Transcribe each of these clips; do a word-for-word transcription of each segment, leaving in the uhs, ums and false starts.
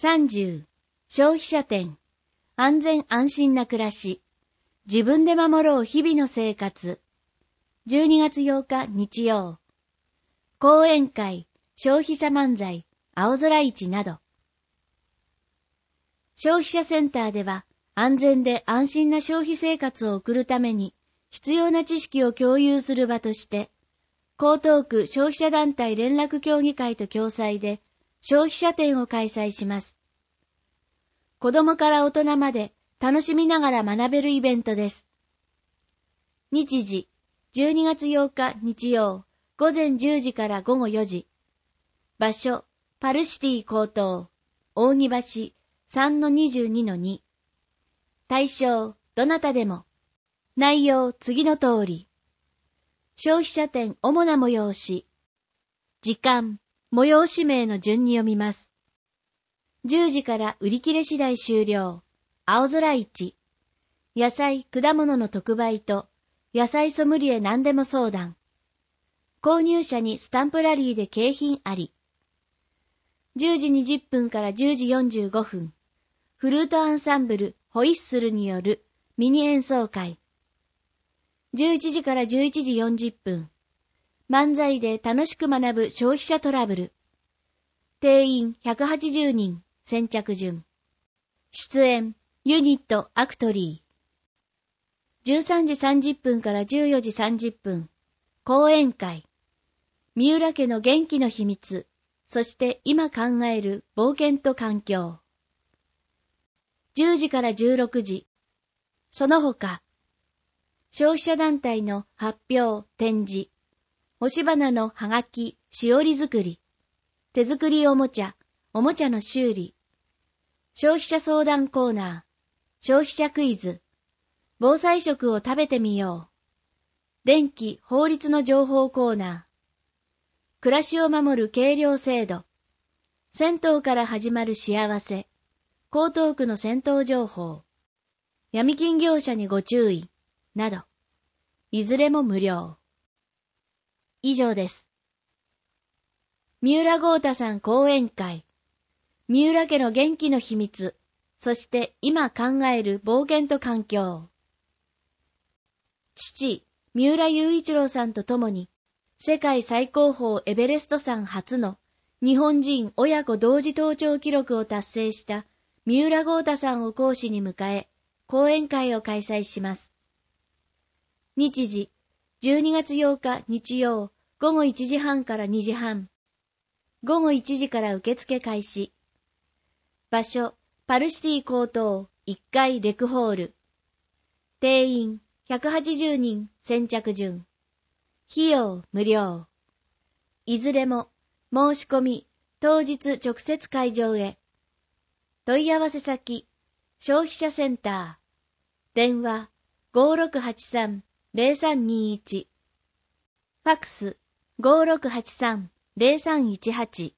さんじゅう、消費者展。安全安心な暮らし。自分で守ろう日々の生活。じゅうにがつようか日曜。講演会、消費者漫才、青空市など。消費者センターでは、安全で安心な消費生活を送るために、必要な知識を共有する場として、江東区消費者団体連絡協議会と共催で、消費者展を開催します。子供から大人まで楽しみながら学べるイベントです。日時、じゅうにがつようか日曜、ごぜんじゅうじからごごよじ。場所、パルシティ江東、扇橋 さんのにじゅうにのに。対象、どなたでも。内容、次の通り。消費者展主な催し。時間、催し名の順に読みます。じゅうじから売り切れ次第終了。青空市。野菜、果物の特売と、野菜ソムリエ何でも相談。購入者にスタンプラリーで景品あり。じゅうじにじゅっぷんからじゅうじよんじゅうごふん。フルートアンサンブル、ホイッスルによるミニ演奏会。じゅういちじからじゅういちじよんじゅっぷん。漫才で楽しく学ぶ消費者トラブル。定員ひゃくはちじゅうにん、先着順。出演、ユニットアクトリー。じゅうさんじさんじゅっぷんからじゅうよじさんじゅっぷん。講演会。三浦家の元気の秘密。そして今考える冒険と環境。じゅうじからじゅうろくじ。その他。消費者団体の発表、展示。押し花のはがき、しおり作り。手作りおもちゃ、おもちゃの修理。消費者相談コーナー。消費者クイズ。防災食を食べてみよう。電気、法律の情報コーナー。暮らしを守る軽量制度。銭湯から始まる幸せ。江東区の銭湯情報。闇金業者にご注意。など。いずれも無料。以上です。三浦豪太さん講演会。三浦家の元気の秘密。そして今考える冒険と環境。父、三浦雄一郎さんと共に、世界最高峰エベレスト山初の日本人親子同時登頂記録を達成した三浦豪太さんを講師に迎え、講演会を開催します。日時、じゅうにがつようか日曜、ごごいちじはんからにじはん。ごごいちじから受付開始。場所、パルシティ江東いっかいレクホール。定員ひゃくはちじゅうにん、先着順。費用無料。いずれも申し込み当日直接会場へ。問い合わせ先消費者センター。電話 ごーろくはちさんゼロさんにいち。ファックス ごーろくはちさんゼロさんいちはち。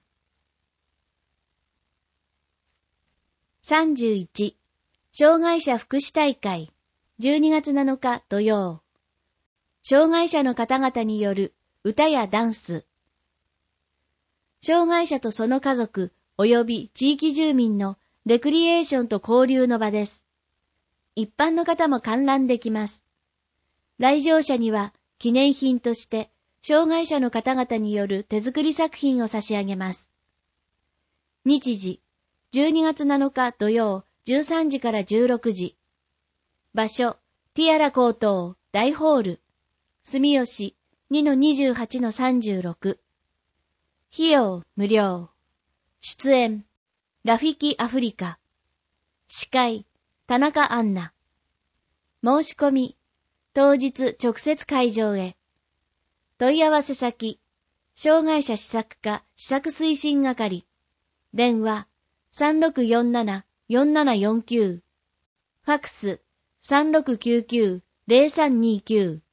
さんじゅういち、障害者福祉大会、じゅうにがつなのか土曜。障害者の方々による歌やダンス。障害者とその家族及び地域住民のレクリエーションと交流の場です。一般の方も観覧できます。来場者には記念品として障害者の方々による手作り作品を差し上げます。日時、じゅうにがつなのか土曜じゅうさんじからじゅうろくじ。場所、ティアラ高等大ホール。住吉 にのにじゅうはちのさんじゅうろく。費用無料。出演、ラフィキアフリカ。司会、田中アンナ。申し込み、当日直接会場へ。問い合わせ先、障害者施策課施策推進係。電話、さんろくよんなな よんななよんきゅう。ファックス、さんろくきゅうきゅう ゼロさんにきゅう。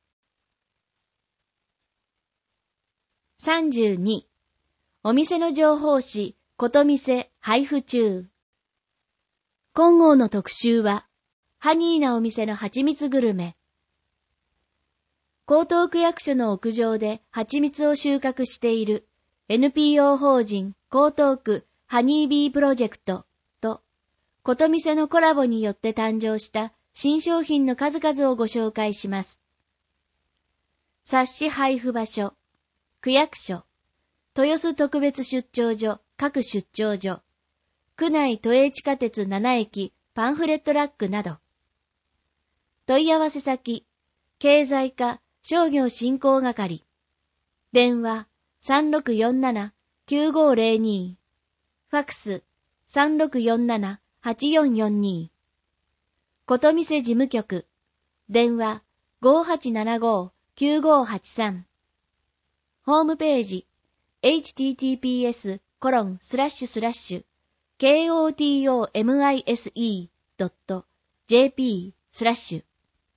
さんじゅうに、お店の情報誌、ことみせ配布中。今号の特集は、ハニーなお店の蜂蜜グルメ。江東区役所の屋上で蜂蜜を収穫している エヌピーオー 法人江東区ハニービープロジェクトとことみせのコラボによって誕生した新商品の数々をご紹介します。冊子配布場所、区役所、豊洲特別出張所、各出張所、区内都営地下鉄なな駅パンフレットラックなど。問い合わせ先、経済課商業振興係。電話 さんろくよんななきゅうごゼロに。ファクス さんろくよんななはちよんよんに。ことみせ事務局。電話 ごはちななごきゅうごはちさん。ホームページ エイチティーティーピーエスコロンスラッシュスラッシュ ケーオーティーオーエムアイエスイードットジェーピー スラッシュ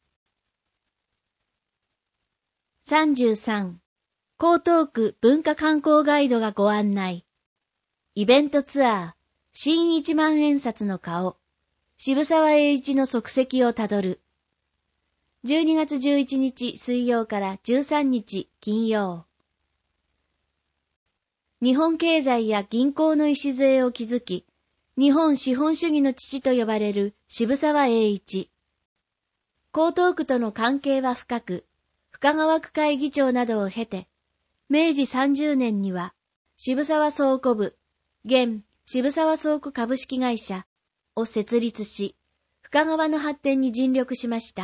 さんじゅうさん江東区文化観光ガイドがご案内。イベントツアー新一万円札の顔渋沢栄一の足跡をたどる。じゅうにがつじゅういちにち水曜からじゅうさんにち金曜。日本経済や銀行の礎を築き、日本資本主義の父と呼ばれる渋沢栄一。江東区との関係は深く、深川区会議長などを経て、めいじさんじゅうねんには渋沢倉庫部、現渋沢倉庫株式会社を設立し、深川の発展に尽力しました。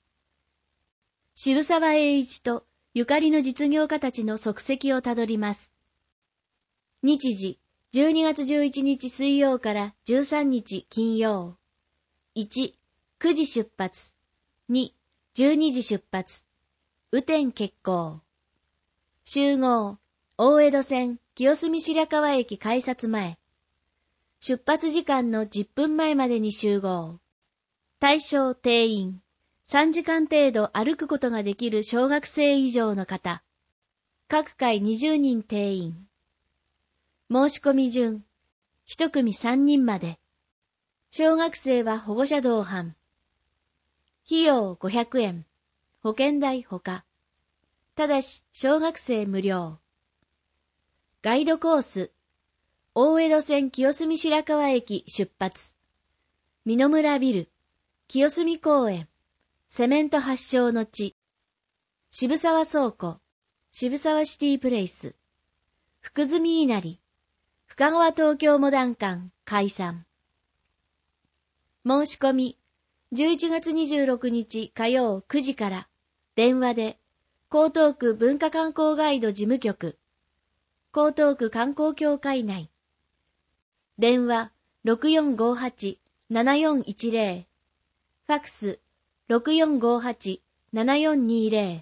渋沢栄一とゆかりの実業家たちの足跡をたどります。日時、じゅうにがつじゅういちにち水曜からじゅうさんにち金曜。いち、くじ出発。に、じゅうにじ出発。雨天決行。集合、大江戸線清澄白河駅改札前。出発時間のじゅっぷんまえまでに集合。対象定員。さんじかん程度歩くことができる小学生以上の方。各回にじゅうにん定員。申し込み順。一組さんにんまで。小学生は保護者同伴。費用ごひゃくえん。保険代ほか。ただし、小学生無料。ガイドコース。大江戸線清澄白河駅出発。美濃村ビル。清澄公園。セメント発祥の地。渋沢倉庫。渋沢シティプレイス。福住稲荷。深川東京モダン館解散。申し込み、じゅういちがつにじゅうろくにち火曜くじから、電話で、江東区文化観光ガイド事務局、江東区観光協会内。電話ろくよんごはちななよんいちゼロ、ファクスろくよんごはちななよんにゼロ。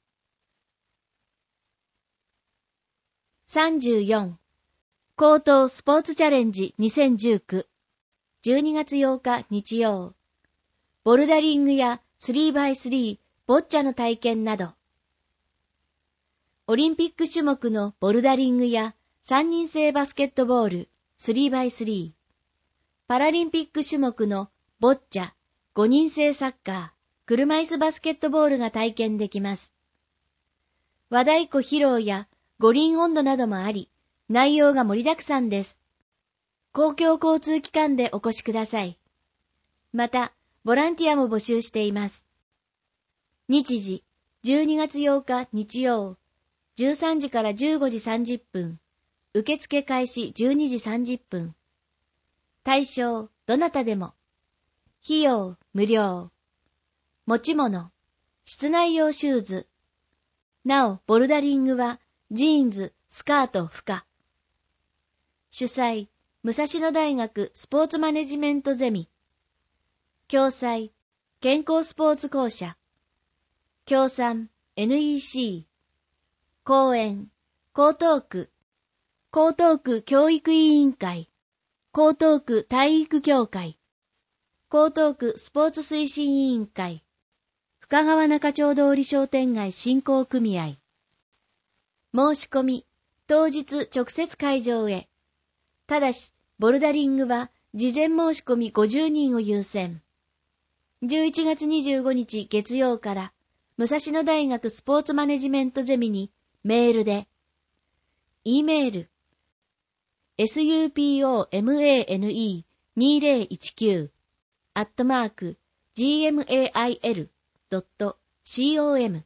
さんじゅうよん江東スポーツチャレンジにせんじゅうきゅう、じゅうにがつようか日曜。ボルダリングや スリーバイスリー ボッチャの体験など。オリンピック種目のボルダリングやさんにん制バスケットボール スリーバイスリー、パラリンピック種目のボッチャ、ごにん制サッカー、車椅子バスケットボールが体験できます。和太鼓披露や五輪音頭などもあり、内容が盛りだくさんです。公共交通機関でお越しください。また、ボランティアも募集しています。日時、じゅうにがつようか日曜、じゅうさんじからじゅうごじさんじゅっぷん、受付開始じゅうにじさんじゅっぷん。対象、どなたでも。費用、無料。持ち物、室内用シューズ。なお、ボルダリングは、ジーンズ、スカート不可。主催、武蔵野大学スポーツマネジメントゼミ。共催、健康スポーツ公社。協賛、エヌイーシー。講演、江東区。江東区教育委員会。江東区体育協会。江東区スポーツ推進委員会。深川中町通り商店街振興組合。申し込み、当日直接会場へ。ただし、ボルダリングは事前申し込みごじゅうにんを優先。じゅういちがつにじゅうごにち月曜から、武蔵野大学スポーツマネジメントゼミにメールで。E メール、 ス ユー ピー オー エム エー エヌ イー にせんじゅうきゅう アットマーク ジーエムエーアイエル ドット コム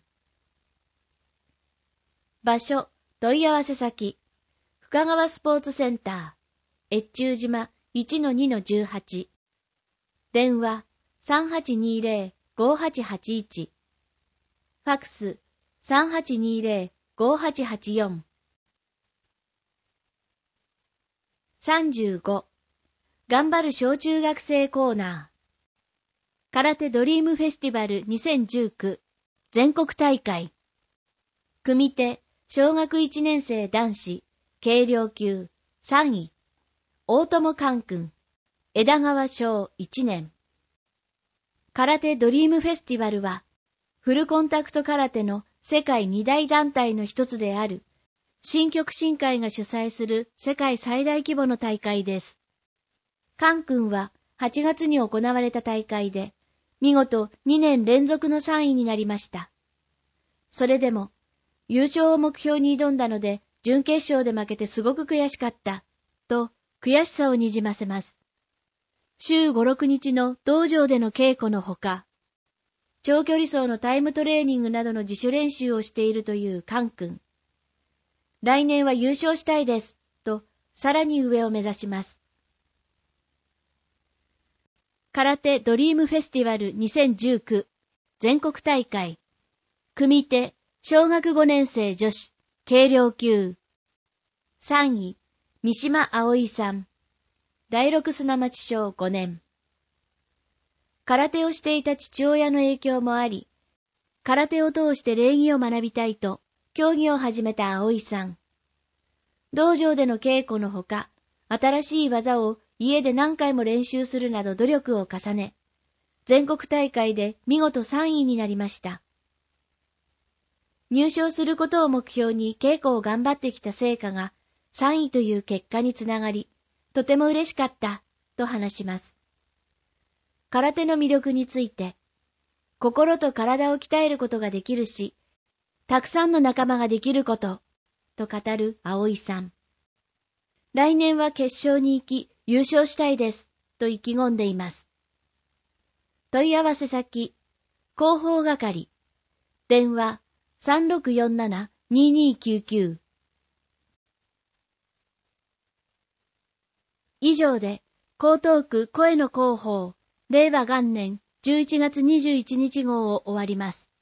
場所、問い合わせ先、深川スポーツセンター、越中島 いちのにのじゅうはち、電話 さんはちにーぜろ ごはちはちいち、ファクス さんはちにーぜろ ごはちはちよん。さんじゅうご、頑張る小中学生コーナー。空手ドリームフェスティバルにせんじゅうきゅう全国大会。組手、小学いちねん生男子、軽量級さんい、大友寛君、枝川小いちねん。空手ドリームフェスティバルは、フルコンタクト空手の世界二大団体の一つである、新極真会が主催する世界最大規模の大会です。寛君ははちがつに行われた大会で、見事にねん連続のさんいになりました。それでも、優勝を目標に挑んだので、準決勝で負けてすごく悔しかった、と悔しさをにじませます。週ご、ろくにちの道場での稽古のほか、長距離走のタイムトレーニングなどの自主練習をしているという寛君。来年は優勝したいです、とさらに上を目指します。空手ドリームフェスティバルにせんじゅうきゅう全国大会。組手、小学ごねん生女子、軽量級。さんい、三島葵さん。第六砂町小ごねん。空手をしていた父親の影響もあり、空手を通して礼儀を学びたいと、競技を始めた葵さん。道場での稽古のほか、新しい技を家で何回も練習するなど努力を重ね、全国大会で見事さんいになりました。入賞することを目標に稽古を頑張ってきた成果がさんいという結果につながり、とても嬉しかった、と話します。空手の魅力について、心と体を鍛えることができるし、たくさんの仲間ができること、と語る葵さん。来年は決勝に行き、優勝したいです、と意気込んでいます。問い合わせ先、広報係、電話 さんろくよんなな にーにーきゅうきゅう。以上で、江東区声の広報、令和元年じゅういちがつにじゅういちにち号を終わります。